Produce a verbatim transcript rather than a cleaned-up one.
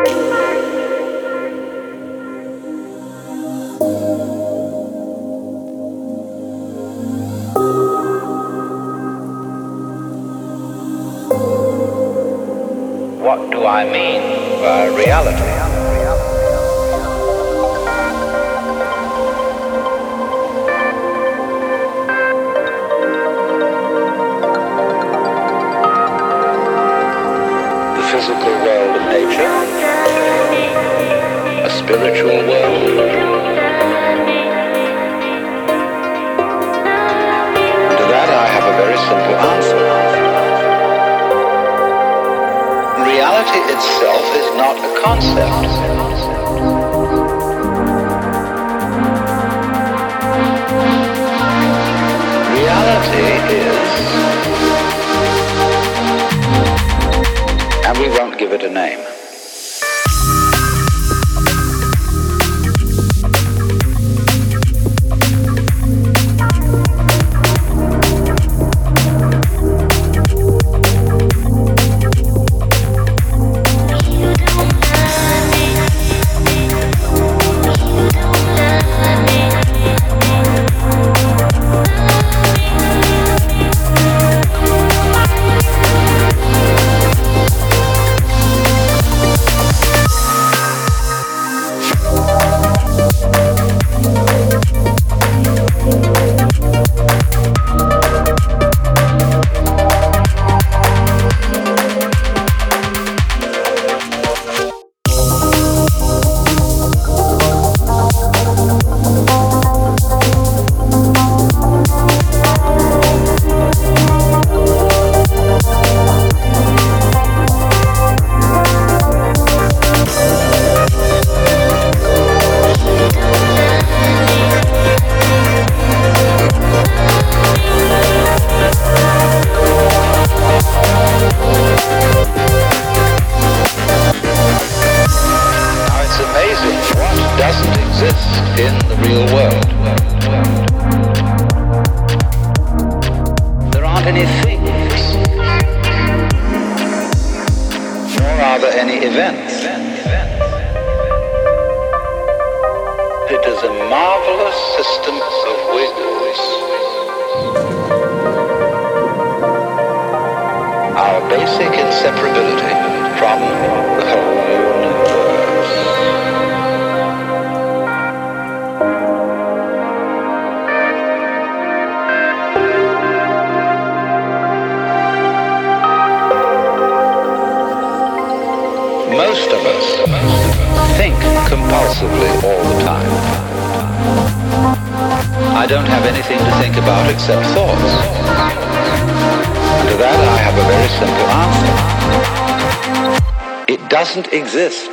What do I mean by reality? The physical world of nature, a spiritual world. To that I have a very simple answer. Reality itself is not a concept. Reality is, and we won't give it a name. In the real world, there aren't any things, nor are there any events. It is a marvelous system of wiggles, our basic inseparability from the whole universe. Most of us think compulsively all the time. I don't have anything to think about except thoughts. And to that I have a very simple answer. It doesn't exist.